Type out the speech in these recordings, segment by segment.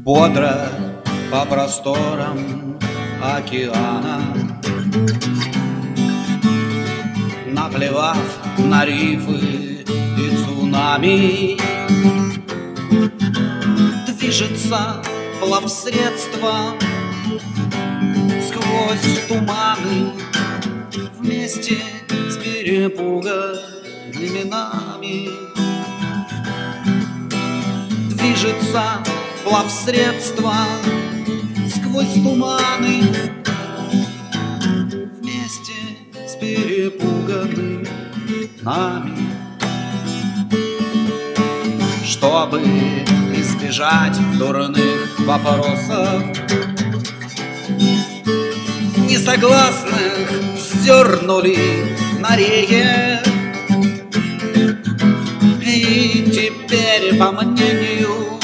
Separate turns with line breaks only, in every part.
бодро по просторам океана, наплевав на рифы и цунами, движется плавсредство сквозь туманы вместе с перепуганными нами. Движется плавсредство сквозь туманы вместе с перепуганными нами. Чтобы избежать дурных вопросов, несогласных сдернули на рее. И теперь, по мнению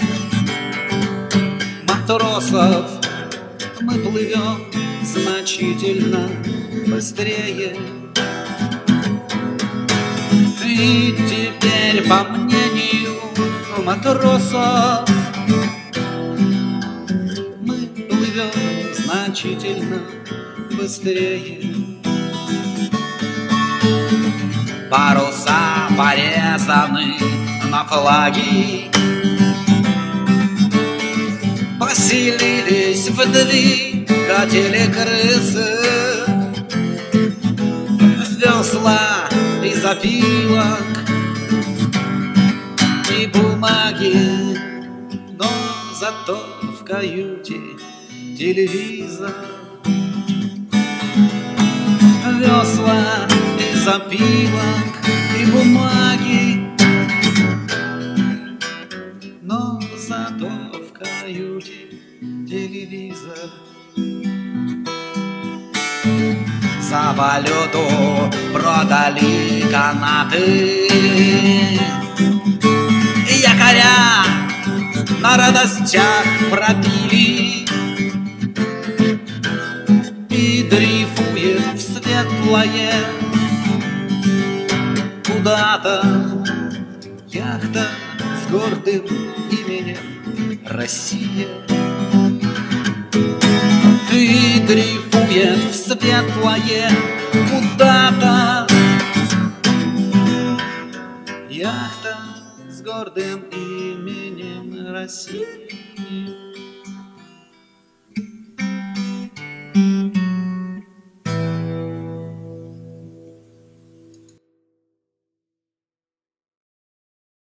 матросов, мы плывем значительно быстрее. И теперь, по мнению матросов, мы плывем значительно быстрее. Паруса порезаны на флаги, поселились в двигателе крысы, весла из опилок и бумаги, но зато в каюте телевизор. Весла из опилок и бумаги, но зато в каюте телевизор. За валюту продали канаты, якоря на радостях пробили, и дрейфует в светлое куда-то яхта с гордым именем Россия. И дрейфует в светлое куда-то яхта с гордым именем Россия.